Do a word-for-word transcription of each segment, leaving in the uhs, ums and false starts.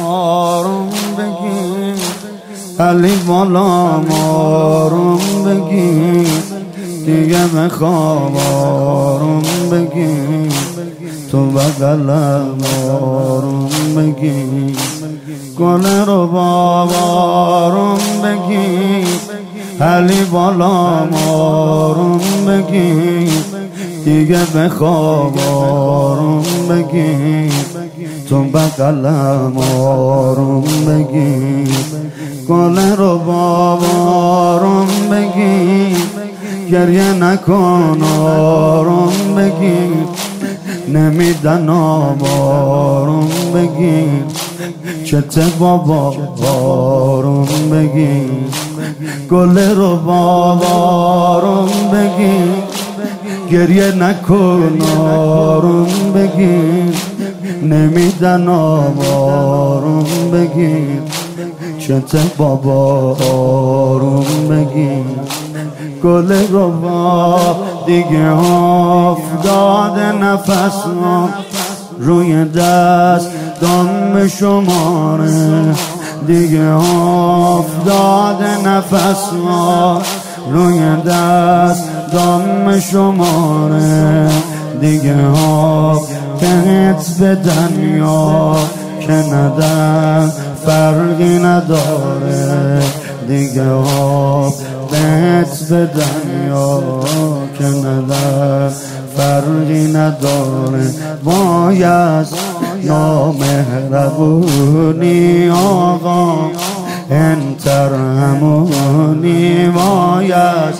آروم بگیر علی بالام آروم بگیر دیگه بخواب آروم بگیر تو بغلم آروم بگیر گل رو باب آروم بگیر علی بالام آروم بگیر دیگه بخواب آروم بگیر تو بغلم آروم بگیر گل رو باب آروم بگیر گریه نکن آروم بگیر نمیدن آروم بگیر چته بابا آروم بگیر گل رو بابا آروم بگیر گریه نکن آروم بگیر نمیدن آروم بگیر چته بابا آروم بگیر گل رو با دیگه افتاد نفس روی دست دم شماره دیگه افتاد نفس روی دست دم شماره دیگه آبت به دنیا که ندن فرقی نداره دیگه آبت به دنیا که ندن فرقی نداره باید نامهربونی آقا انتر همونی باید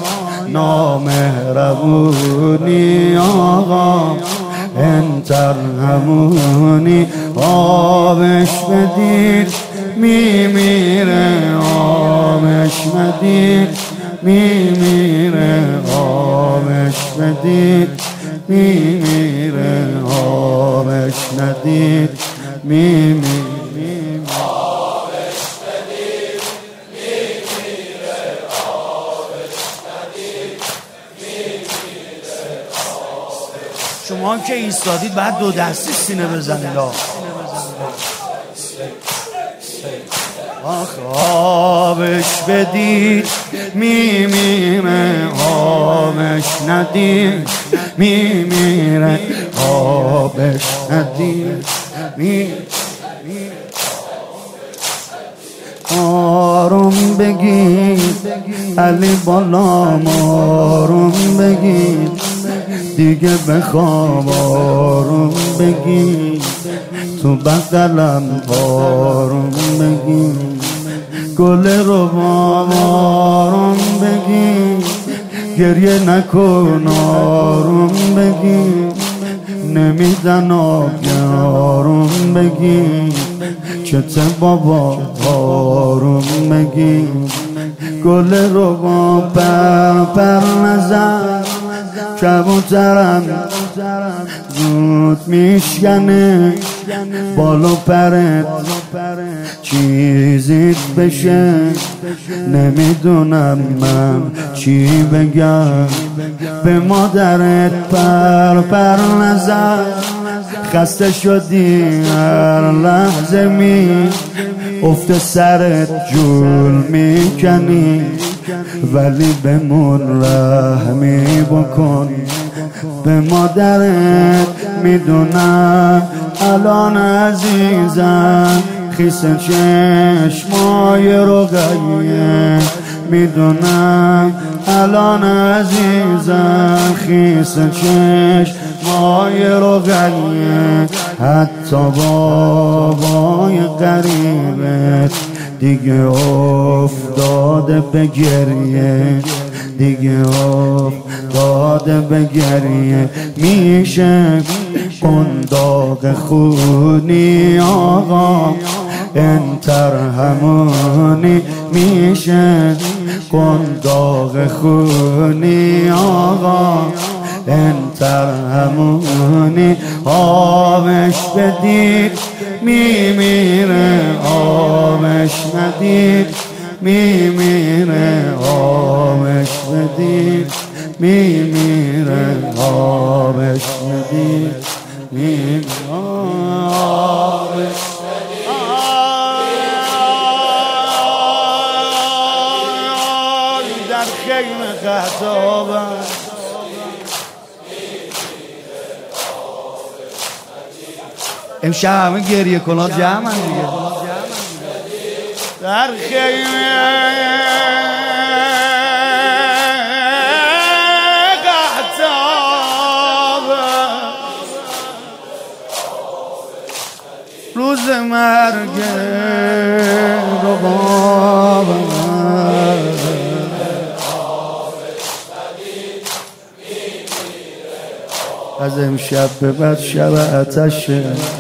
نامهربونی آقا انتر همونی آبش بدید میمیره آبش بدید میمیره آبش بدید میمیره آبش ندید میمیره آبش بدید میمیره آبش ندید میمیره آبش. شما هم که ایستادید بعد دو دستی سینه بزنید آخ آبش بدید میمیره آبش ندید میمیره آبش ندید میمیره آروم بگیر علی بالام آروم بگیر دیگه بخواب آروم بگیر تو بغلم آروم بگیر گل رو باب آروم بگیر گریه نکن آروم بگیر نمیدن آبی آروم بگیر چته بابا آروم بگیر گل رو با پر پر نزن کبوترم زود میشکنه بالو پرت چیزیت بشه نمیدونم من چی بگم به مادرت پر پر نزن خسته شدی هر لحظه می افت سرت جول میکنی ولی بمون رحمی بکن به مادرت میدونم الان عزیزم خیس چشمای رقیه میدونم الان عزیزم خیس چشمای رقیه حتی بابای قریبت دیگه افتاده به گریه دیگه افتاده به گریه میشه قنداق خونی آقا انتر همونی میشه قنداق خونی آقا انتر همونی آبش بدید میمیره آبش ندید میمیره آبش بدید میمیره آبش ندید میمیره آبش بدید امشب همه گریه کنان جمع هم دیگه در خیمه روز مرگ رقاب از امشب به بعد شب آتشه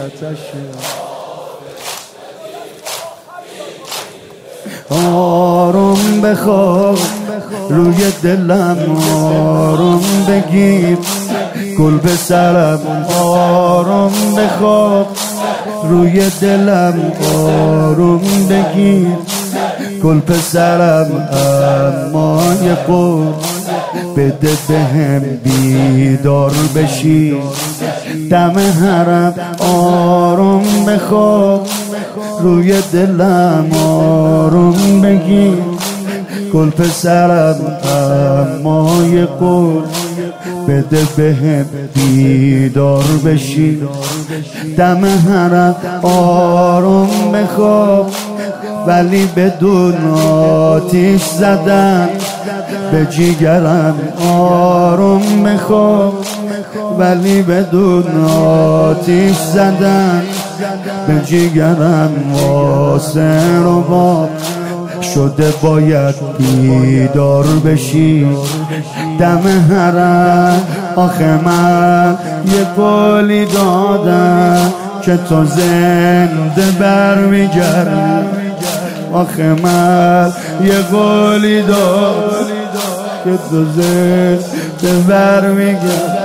آروم بخواب روی دلم آروم بگیر گل به سرم آروم بخواب روی دلم آروم بگیر گل پسرم اما یه قول بده بهم بیدار بشی دم حرم آروم بخواب روی دلم آروم بگیر گل پسرم اما یه قول بده بهم بیدار بشی دم حرم آروم بخواب ولی بدون آتیش زدن به جیگرم آروم بخواب ولی بدون آتیش زدن به جیگرم واسه رو باب شده باید بیدار بشی دم حرم آخه من یه قولی دادم که تو زنده برمیگردی آخه من یه قولی دادم که تو زنده برمیگردی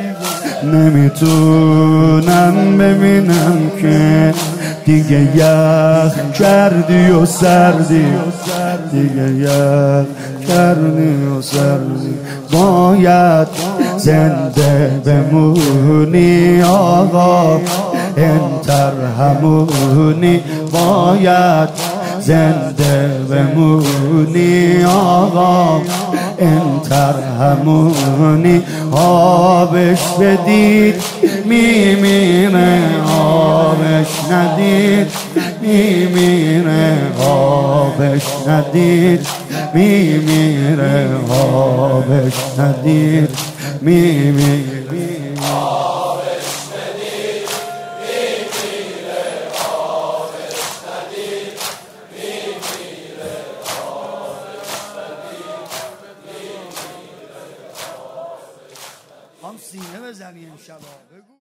نمیتونم ببینم که دیگه یخ کردی و سردی دیگه یخ کردی و سردی باید زنده بمونی آقا انتر همونی باید زنده بمونی آقا انتر همونی آبش بدید میمیره آبش ندید میمیره آبش ندید میمیره آبش ندید میمیره هم سینه بزنی امشب.